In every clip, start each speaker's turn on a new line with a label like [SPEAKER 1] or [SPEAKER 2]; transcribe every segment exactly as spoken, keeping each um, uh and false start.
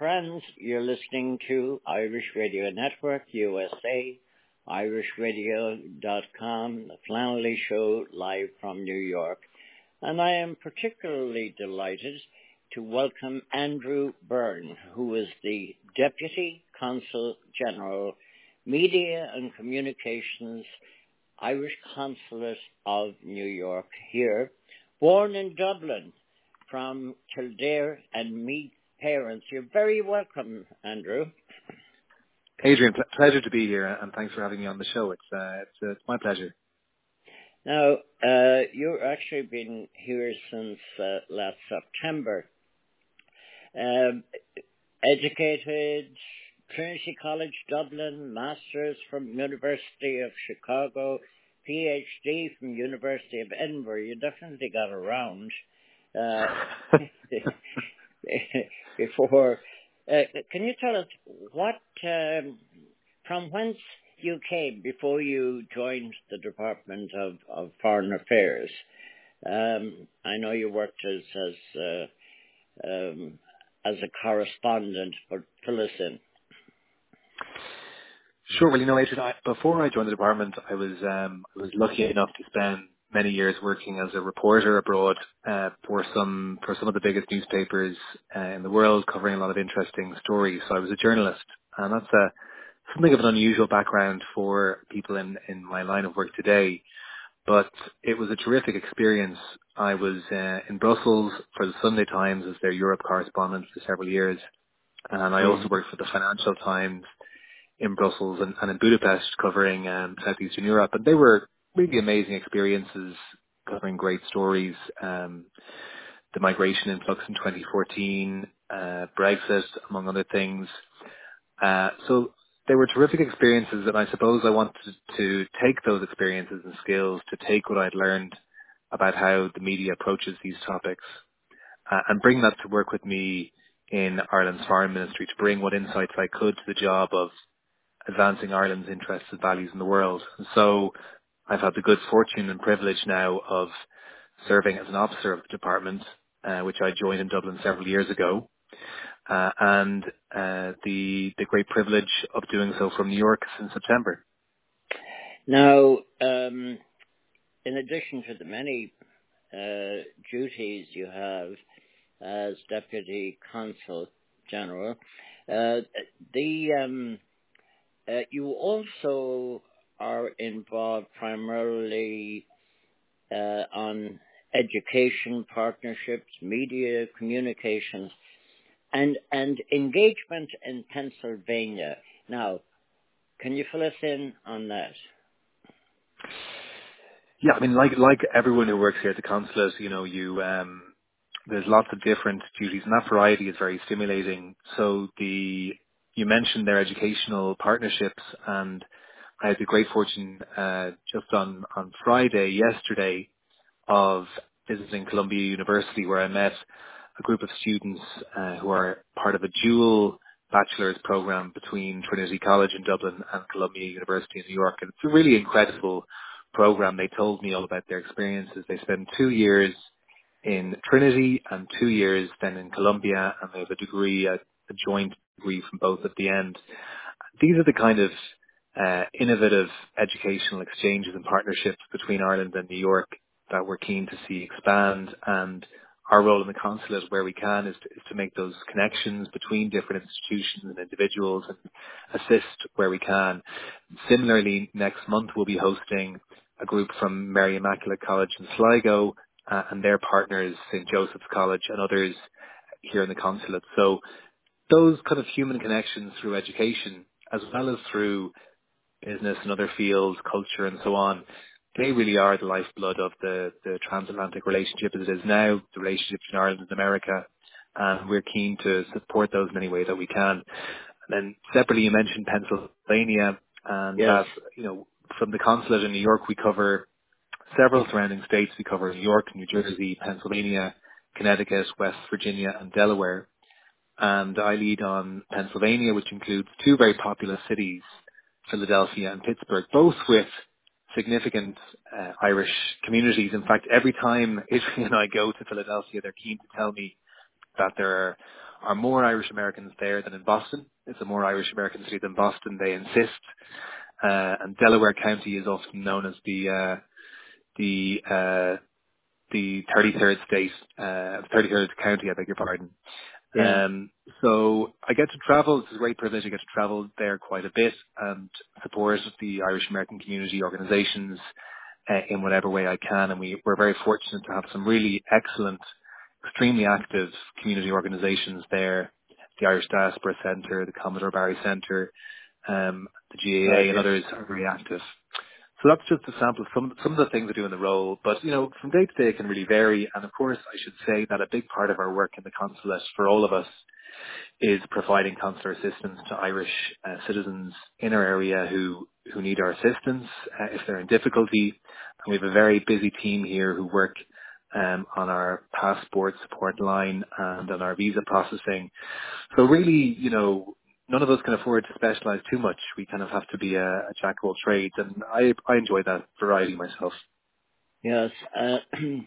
[SPEAKER 1] friends. You're listening to Irish Radio Network, U S A, irish radio dot com, the Flannelly Show, live from New York. And I am particularly delighted to welcome Andrew Byrne, who is the Deputy Consul General, Media and Communications, Irish Consulate of New York here, born in Dublin from Kildare and Meath parents. You're very welcome, Andrew.
[SPEAKER 2] Adrian, pl- pleasure to be here, and thanks for having me on the show. It's uh, it's, uh, it's my pleasure.
[SPEAKER 1] Now, uh, you've actually been here since uh, last September. Um, educated, Trinity College Dublin, Masters from University of Chicago, PhD from University of Edinburgh. You definitely got around uh, before. Uh, can you tell us what, um, from whence you came before you joined the Department of, of Foreign Affairs? Um, I know you worked as as uh, um, as a correspondent, but fill us in.
[SPEAKER 2] Sure. Well, you know, Adrian, I, before I joined the department, I was um, I was lucky enough to spend many years working as a reporter abroad uh, for some for some of the biggest newspapers uh, in the world, covering a lot of interesting stories. So I was a journalist, and that's a something of an unusual background for people in, in my line of work today. But it was a terrific experience. I was uh, in Brussels for the Sunday Times as their Europe correspondent for several years. And I also worked for the Financial Times in Brussels and, and in Budapest covering um, Southeastern Europe. And they were really amazing experiences, covering great stories. Um, the migration influx in twenty fourteen, uh, Brexit, among other things. Uh, so they were terrific experiences, and I suppose I wanted to take those experiences and skills to take what I'd learned about how the media approaches these topics uh, and bring that to work with me in Ireland's Foreign Ministry, to bring what insights I could to the job of advancing Ireland's interests and values in the world. And so I've had the good fortune and privilege now of serving as an officer of the department, uh, which I joined in Dublin several years ago. Uh, and uh, the the great privilege of doing so from New York since September.
[SPEAKER 1] Now, um, in addition to the many uh, duties you have as Deputy Consul General, uh, the um, uh, you also are involved primarily uh, on education partnerships, media communications, and and engagement in Pennsylvania. Now, can you fill us in on that?
[SPEAKER 2] Yeah, I mean, like like everyone who works here at the consulate, you know, you um, there's lots of different duties, and that variety is very stimulating. So the you mentioned their educational partnerships, and I had the great fortune uh, just on on Friday yesterday of visiting Columbia University, where I met a group of students uh, who are part of a dual bachelor's program between Trinity College in Dublin and Columbia University in New York. And it's a really incredible program. They told me all about their experiences. They spend two years in Trinity and two years then in Columbia, and they have a degree, a, a joint degree from both at the end. These are the kind of uh, innovative educational exchanges and partnerships between Ireland and New York that we're keen to see expand, and our role in the consulate where we can is to, is to make those connections between different institutions and individuals and assist where we can. Similarly, next month we'll be hosting a group from Mary Immaculate College in Sligo uh, and their partners, Saint Joseph's College and others here in the consulate. So those kind of human connections through education as well as through business and other fields, culture and so on, they really are the lifeblood of the, the transatlantic relationship as it is now, the relationship between Ireland and America, and we're keen to support those in any way that we can. And then separately, you mentioned Pennsylvania, and
[SPEAKER 1] Yes.
[SPEAKER 2] that, you know, from the consulate in New York, we cover several surrounding states. We cover New York, New Jersey, Pennsylvania, Connecticut, West Virginia, and Delaware. And I lead on Pennsylvania, which includes two very populous cities, Philadelphia and Pittsburgh, both with significant uh, Irish communities. In fact, every time Adrian and I go to Philadelphia, they're keen to tell me that there are more Irish Americans there than in Boston. It's a more Irish American city than Boston, they insist. Uh, and Delaware County is often known as the uh, the uh, the thirty-third state, uh, thirty-third county, I beg your pardon.
[SPEAKER 1] Yeah.
[SPEAKER 2] Um, so I get to travel. It's a great privilege. I get to travel there quite a bit and support the Irish American community organizations uh, in whatever way I can. And we, we're very fortunate to have some really excellent, extremely active community organizations there. The Irish Diaspora Centre, the Commodore Barry Centre, um, the G A A
[SPEAKER 1] Right.
[SPEAKER 2] and others are very active. So that's just a sample of some, some of the things I do in the role. But, you know, from day to day it can really vary. And of course, I should say that a big part of our work in the consulate for all of us is providing consular assistance to Irish uh, citizens in our area who, who need our assistance uh, if they're in difficulty. And we have a very busy team here who work um, on our passport support line and on our visa processing. So really, you know, none of us can afford to specialize too much. We kind of have to be a, a jack of all trades, and I, I enjoy that variety myself.
[SPEAKER 1] Yes. Uh,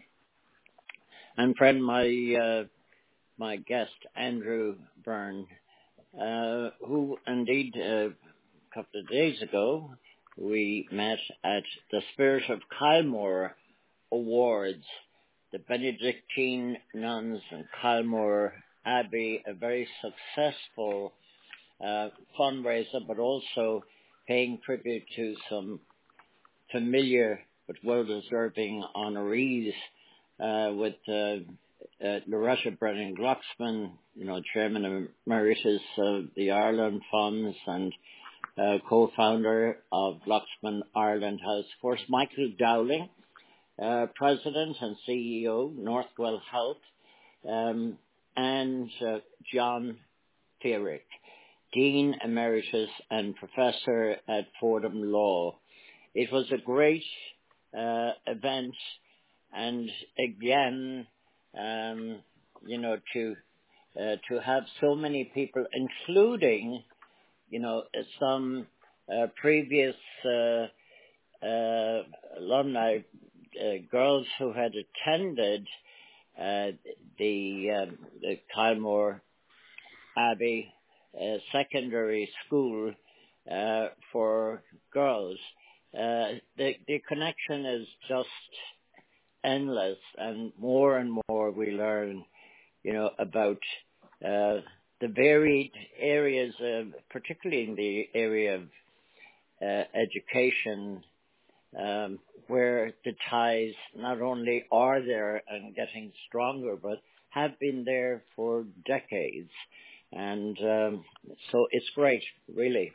[SPEAKER 1] and friend, my uh, my guest Andrew Byrne, uh, who indeed uh, a couple of days ago we met at the Spirit of Kylemore Awards, the Benedictine nuns in Kylemore Abbey, a very successful uh, fundraiser, but also paying tribute to some familiar but well-deserving honorees uh, with uh, uh, Loretta Brennan Glucksman, you know, Chairman Emeritus of the Ireland Funds and uh, co-founder of Glucksman Ireland House. Of course, Michael Dowling, uh, President and C E O, Northwell Health, um, and uh, John Feerick, Dean Emeritus and Professor at Fordham Law. It was a great uh, event, and again, um, you know, to uh, to have so many people, including, you know, some uh, previous uh, uh, alumni, uh, girls who had attended uh, the, um, the Kylemore Abbey uh, secondary school uh, for girls. Uh, the, the connection is just endless, and more and more we learn, you know, about uh, the varied areas, of, particularly in the area of uh, education, um, where the ties not only are there and getting stronger, but have been there for decades. And um, so it's great, really.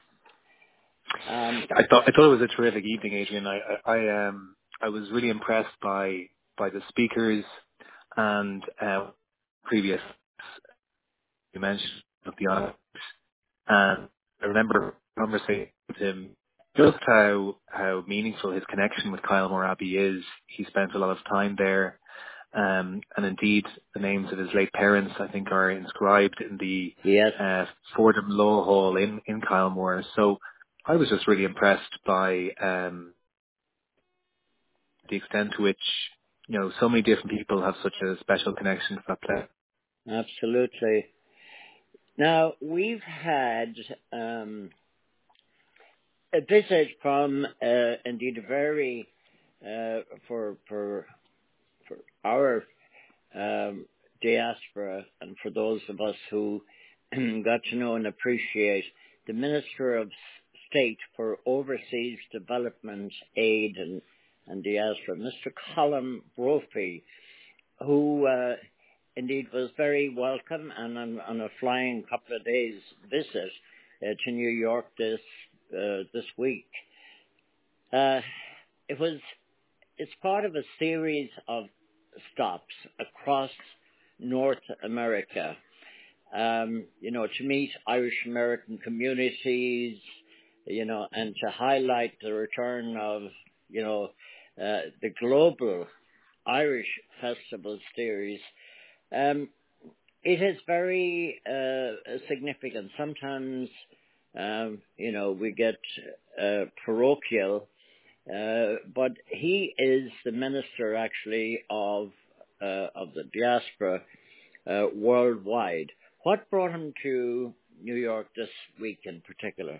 [SPEAKER 1] Um,
[SPEAKER 2] I thought I thought it was a terrific evening, Adrian. I I, I um I was really impressed by by the speakers and uh, previous you mentioned of the honors. And I remember a conversation with him just how how meaningful his connection with Kylemore Abbey is. He spent a lot of time there. Um, and indeed, the names of his late parents, I think, are inscribed in the
[SPEAKER 1] yes.
[SPEAKER 2] uh, Fordham Law Hall in, in Kylemore. So I was just really impressed by um, the extent to which, you know, so many different people have such a special connection to that place.
[SPEAKER 1] Absolutely. Now, we've had um, a visit from, uh, indeed, a very, uh, for, for, for our um, diaspora and for those of us who got to know and appreciate the Minister of State for Overseas Development Aid and, and Diaspora, Mister Colin Brophy, who uh, indeed was very welcome and on, on a flying couple of days visit uh, to New York this uh, this week. Uh, it was it's part of a series of stops across North America, um, you know, to meet Irish American communities, you know, and to highlight the return of, you know, uh, the global Irish Festival series. Um, it is very uh, significant. Sometimes, um, you know, we get uh, parochial, uh, but he is the minister actually of uh, of the diaspora uh, worldwide, What brought him to New York this week in particular?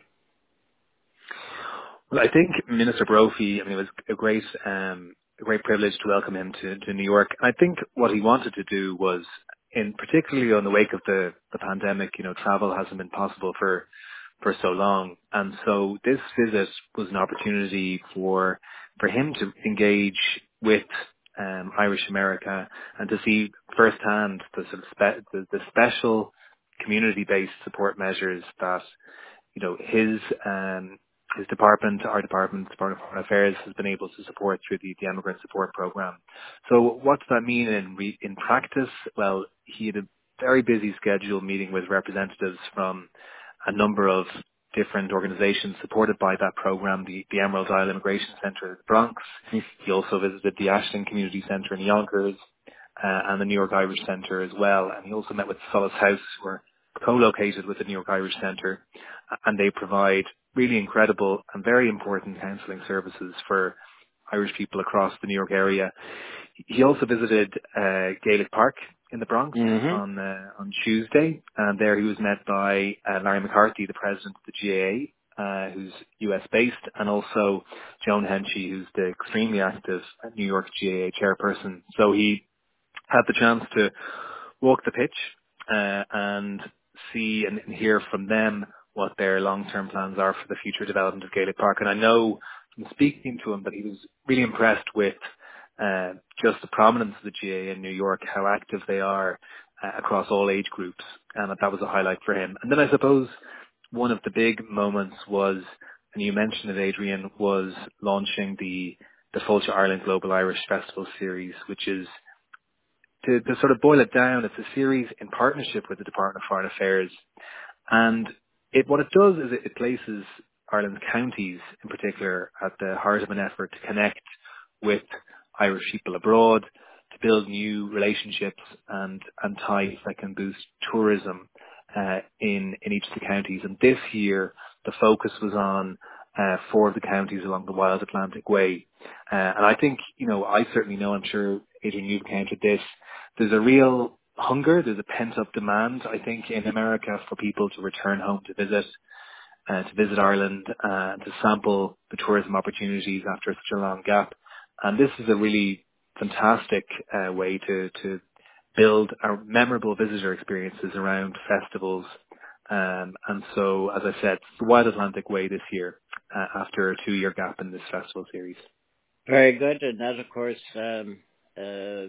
[SPEAKER 2] Well, I think Minister Brophy, I mean, it was a great, um, a great privilege to welcome him to, to New York. I think what he wanted to do was, in particularly on the wake of the, the pandemic, you know, travel hasn't been possible for, for so long. And so this visit was an opportunity for, for him to engage with, um, Irish America and to see firsthand the sort of spe- the, the special community-based support measures that, you know, his, um, his department, our department, Department of Foreign Affairs, has been able to support through the, the Emigrant Support Program. So what does that mean in re, in practice? Well, he had a very busy schedule meeting with representatives from a number of different organizations supported by that program, the, the Emerald Isle Immigration Center in the Bronx. He also visited the Ashton Community Center in Yonkers uh, and the New York Irish Center as well. And he also met with Solace House, who are co-located with the New York Irish Center, and they provide really incredible and very important counselling services for Irish people across the New York area. He also visited uh, Gaelic Park in the Bronx mm-hmm. on uh, on Tuesday, and there he was met by uh, Larry McCarthy, the president of the G A A, uh, who's U S based, and also Joan Henchy, who's the extremely active New York G A A chairperson. So he had the chance to walk the pitch uh, and see and hear from them what their long-term plans are for the future development of Gaelic Park. And I know from speaking to him that he was really impressed with uh, just the prominence of the G A A in New York, how active they are uh, across all age groups, and that that was a highlight for him. And then I suppose one of the big moments was, and you mentioned it, Adrian, was launching the, the Fáilte Ireland Global Irish Festival Series, which is, to, to sort of boil it down, it's a series in partnership with the Department of Foreign Affairs. And it, what it does is it, it places Ireland's counties in particular at the heart of an effort to connect with Irish people abroad, to build new relationships and, and ties that can boost tourism uh, in, in each of the counties. And this year, the focus was on uh, four of the counties along the Wild Atlantic Way. Uh, and I think, you know, I certainly know, I'm sure, Adrian, you've encountered this, there's a real hunger, there's a pent-up demand, I think, in America for people to return home to visit, uh, to visit Ireland, uh, to sample the tourism opportunities after such a long gap. And this is a really fantastic uh, way to, to build our memorable visitor experiences around festivals. Um, and so, as I said, the Wild Atlantic Way this year, uh, after a two-year gap in this festival series.
[SPEAKER 1] Very good. And that, of course, um, uh,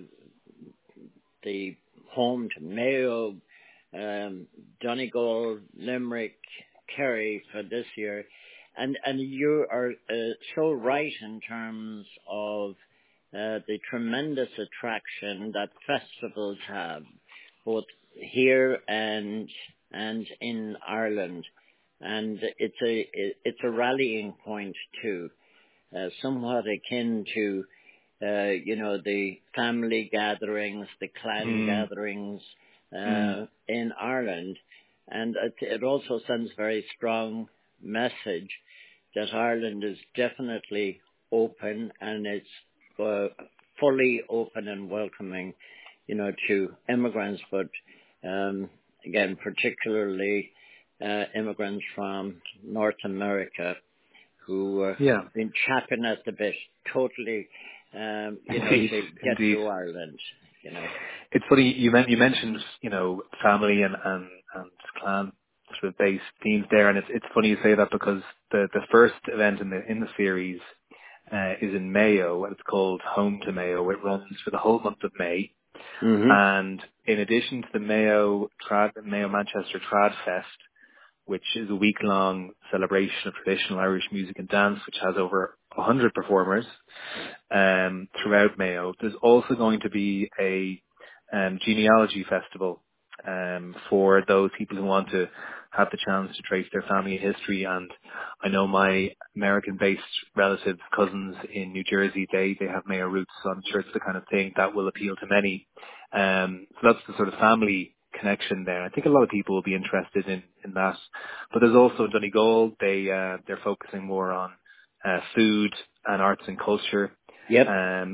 [SPEAKER 1] the home to Mayo, um, Donegal, Limerick, Kerry for this year. And and you are uh, so right in terms of uh, the tremendous attraction that festivals have, both here and and in Ireland. And it's a it's a rallying point too, uh, somewhat akin to uh, you know the family gatherings, the clan mm. gatherings uh, mm. in Ireland, and it, it also sends a very strong message that Ireland is definitely open, and it's uh, fully open and welcoming, you know, to immigrants, but um, again, particularly uh, immigrants from North America who uh,
[SPEAKER 2] yeah.
[SPEAKER 1] have been chapping at the bit, totally, um, you know,
[SPEAKER 2] Indeed,
[SPEAKER 1] to get
[SPEAKER 2] indeed.
[SPEAKER 1] to Ireland, you know.
[SPEAKER 2] It's funny, you, men- you mentioned, you know, family and, and, and clan sort of based themes there, and it's it's funny you say that because the, the first event in the in the series uh, is in Mayo, and it's called Home to Mayo. It runs for the whole month of May, mm-hmm. and in addition to the Mayo Trad Mayo Manchester Trad Fest, which is a week-long celebration of traditional Irish music and dance, which has over one hundred performers um, throughout Mayo. There's also going to be a um, genealogy festival um, for those people who want to have the chance to trace their family history. And I know my American-based relatives, cousins in New Jersey, they, they have Mayo roots, so I'm sure it's the kind of thing that will appeal to many. Um, so that's the sort of family connection there. I think a lot of people will be interested in, in that. But there's also Donegal. They, uh, they're focusing more on uh, food and arts and culture.
[SPEAKER 1] Yep.
[SPEAKER 2] Um,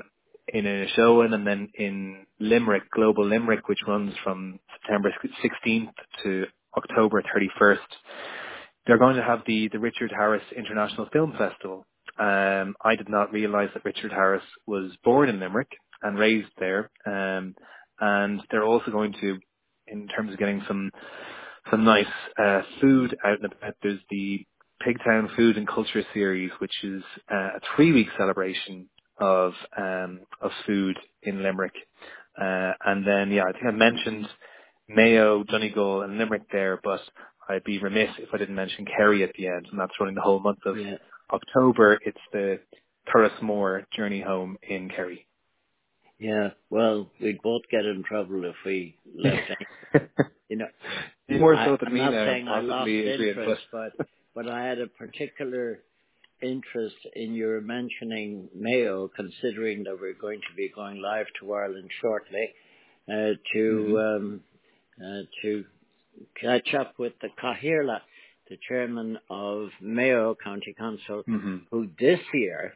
[SPEAKER 2] in Inishowen, and then in Limerick, Global Limerick, which runs from September sixteenth to October thirty-first. They're going to have the, the Richard Harris International Film Festival. Um, I did not realize that Richard Harris was born in Limerick and raised there. Um, and they're also going to, in terms of getting some some nice uh, food out and about, there's the Pigtown Food and Culture Series, which is uh, a three-week celebration of um, of food in Limerick. Uh, and then, yeah, I think I mentioned Mayo, Donegal and Limerick there, but I'd be remiss if I didn't mention Kerry at the end, and that's running the whole month of
[SPEAKER 1] Yeah.
[SPEAKER 2] October. It's the Turrismore Journey Home in Kerry.
[SPEAKER 1] Yeah, well, we'd both get in trouble if we left any, you know.
[SPEAKER 2] More
[SPEAKER 1] I,
[SPEAKER 2] so than
[SPEAKER 1] I'm
[SPEAKER 2] me
[SPEAKER 1] not
[SPEAKER 2] now,
[SPEAKER 1] saying I lost
[SPEAKER 2] possibly, Adrian,
[SPEAKER 1] interest,
[SPEAKER 2] but...
[SPEAKER 1] but, but I had a particular interest in your mentioning Mayo, considering that we're going to be going live to Ireland shortly, uh, to,
[SPEAKER 2] mm-hmm.
[SPEAKER 1] um, uh, to catch up with the Cathaoirleach, the chairman of Mayo County Council,
[SPEAKER 2] Mm-hmm.
[SPEAKER 1] who this year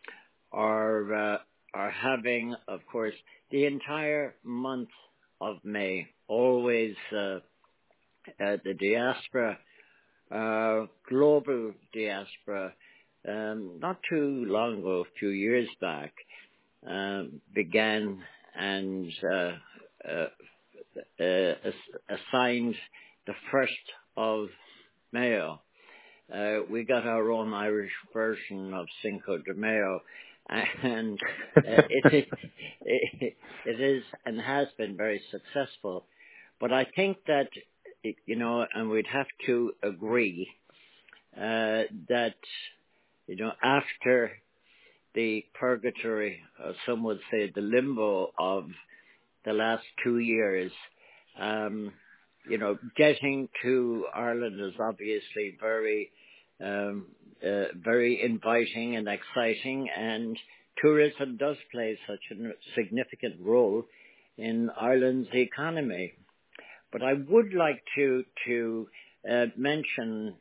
[SPEAKER 1] are uh, are having, of course, the entire month of May, always uh, uh, the diaspora, uh, global diaspora, um, not too long ago, a few years back, um, began and uh, uh, uh, assigned the first of Mayo. Uh, we got our own Irish version of Cinco de Mayo, and uh, it, it, it is and has been very successful. But I think that, you know, and we'd have to agree uh, that, you know, after the purgatory, uh, some would say the limbo of the last two years, um, you know, getting to Ireland is obviously very, um, uh, very inviting and exciting, and tourism does play such a significant role in Ireland's economy. But I would like to to uh, mention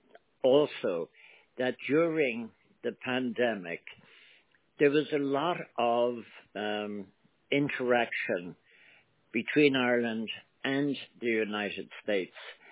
[SPEAKER 1] also that during the pandemic, there was a lot of um, interaction between Ireland and the United States.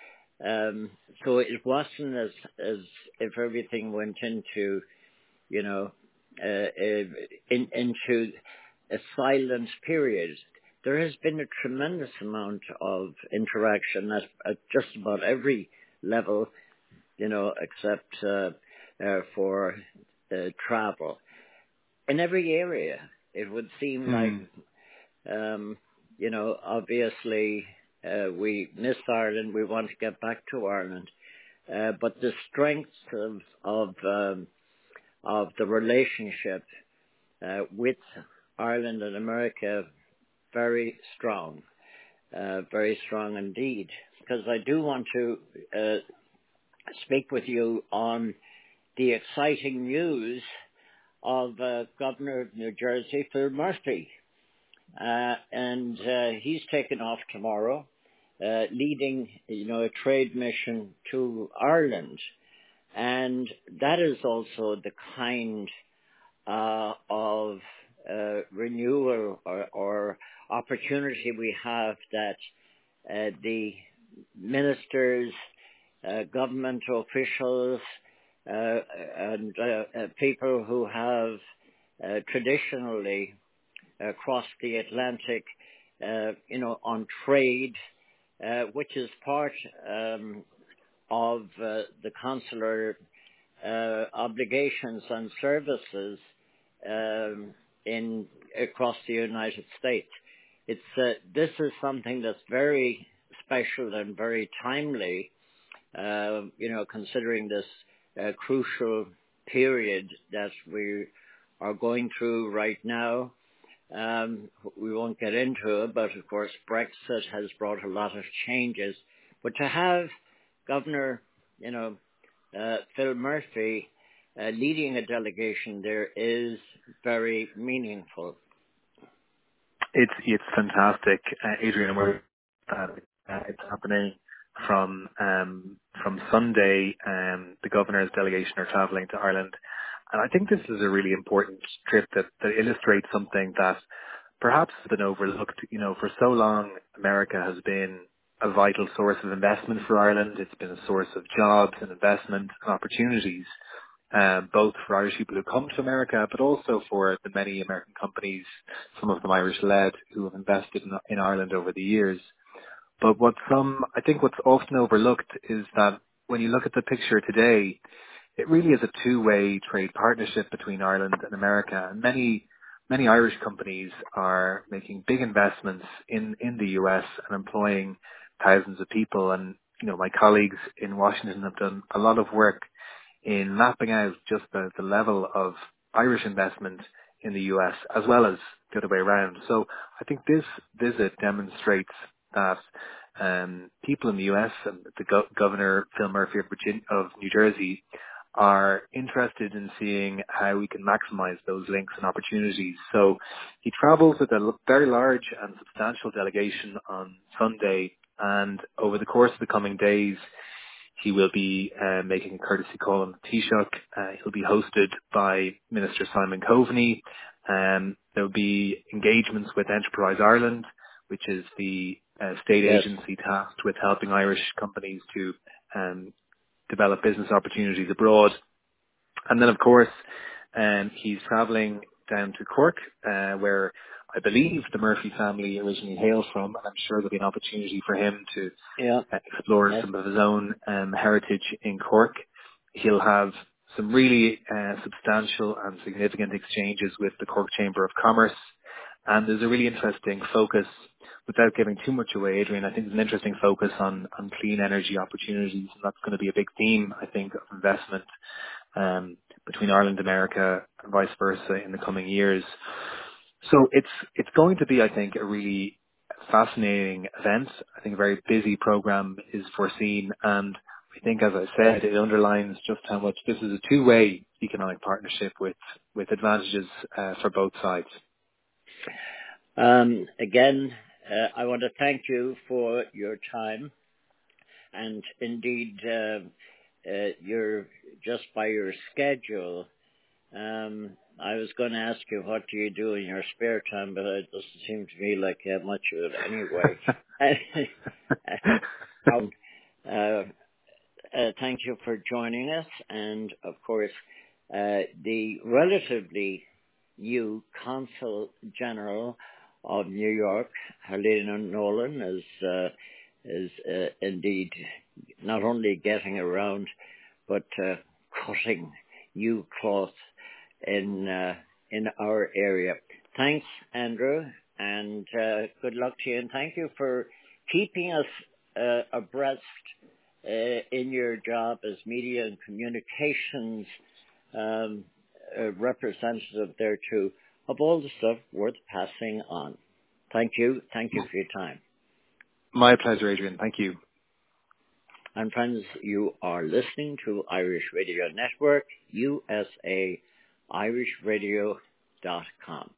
[SPEAKER 1] Um, so it wasn't as, as if everything went into, you know, uh, uh, in, into a silent period. There has been a tremendous amount of interaction at, at just about every level, you know, except uh, uh, for uh, travel. In every area, it would seem
[SPEAKER 2] mm.
[SPEAKER 1] like, um, you know, obviously uh, we miss Ireland. We want to get back to Ireland, uh, but the strength of of um, of the relationship uh, with Ireland and America very strong, uh, very strong indeed. Because I do want to uh, speak with you on the exciting news of uh, Governor of New Jersey, Phil Murphy. Uh, and uh, he's taken off tomorrow, uh, leading, you know, a trade mission to Ireland. And that is also the kind uh, of uh, renewal or, or opportunity we have that uh, the ministers, uh, government officials, uh, and uh, uh, people who have uh, traditionally uh, crossed the Atlantic, uh, you know, on trade, uh, which is part um, of uh, the consular uh, obligations and services um, in across the United States. It's uh, this is something that's very special and very timely, uh, you know, considering this uh, crucial period that we are going through right now. Um, we won't get into it, but of course Brexit has brought a lot of changes. But to have Governor, you know, uh, Phil Murphy uh, leading a delegation there is very meaningful.
[SPEAKER 2] It's it's fantastic, uh, Adrian. We're, uh, uh, it's happening from um, from Sunday. Um, the governor's delegation are travelling to Ireland, And I think this is a really important trip that, that illustrates something that perhaps has been overlooked. You know, for so long, America has been a vital source of investment for Ireland. It's been a source of jobs and investment and opportunities, um, both for Irish people who come to America, but also for the many American companies, some of them Irish-led, who have invested in, in Ireland over the years. But what some, I think what's often overlooked is that when you look at the picture today, it really is a two-way trade partnership between Ireland and America. And many, many Irish companies are making big investments in, in the U S and employing thousands of people. And, you know, my colleagues in Washington have done a lot of work in mapping out just the, the level of Irish investment in the U S as well as the other way around. So I think this visit demonstrates that um, people in the U S and the go- Governor Phil Murphy of, Virginia, of New Jersey are interested in seeing how we can maximize those links and opportunities. So he travels with a very large and substantial delegation on Sunday, and over the course of the coming days, he will be uh, making a courtesy call on the Taoiseach. Uh, he'll be hosted by Minister Simon Coveney. Um, there will be engagements with Enterprise Ireland, which is the uh, state
[SPEAKER 1] Yes.
[SPEAKER 2] agency tasked with helping Irish companies to um, develop business opportunities abroad. And then, of course, um, he's travelling down to Cork, uh, where I believe the Murphy family originally hail from, and I'm sure there'll be an opportunity for him to
[SPEAKER 1] Yeah.
[SPEAKER 2] uh, explore
[SPEAKER 1] Yes.
[SPEAKER 2] some of his own um, heritage in Cork. He'll have some really uh, substantial and significant exchanges with the Cork Chamber of Commerce, and there's a really interesting focus, without giving too much away, Adrian, I think there's an interesting focus on, on clean energy opportunities, and that's going to be a big theme, I think, of investment um, between Ireland and America and vice versa in the coming years. So it's it's going to be, I think, a really fascinating event. I think a very busy program is foreseen, and I think, as I said, it underlines just how much this is a two-way economic partnership with, with advantages uh, for both sides.
[SPEAKER 1] Um, again, uh, I want to thank you for your time, and indeed, uh, uh, you're just by your schedule. Um, I was going to ask you what do you do in your spare time, but it doesn't seem to me like you have much of it anyway. um, uh, uh, thank you for joining us, and of course, uh, the relatively new Consul General of New York, Helena Nolan, is uh, is uh, indeed not only getting around, but uh, cutting new cloth in uh, in our area. Thanks, Andrew, and uh, good luck to you, and thank you for keeping us uh, abreast uh, in your job as media and communications um, uh, representative there too, of all the stuff worth passing on. Thank you. Thank you for your time.
[SPEAKER 2] My pleasure, Adrian. Thank you.
[SPEAKER 1] And friends, you are listening to Irish Radio Network, U S A, irish radio dot com.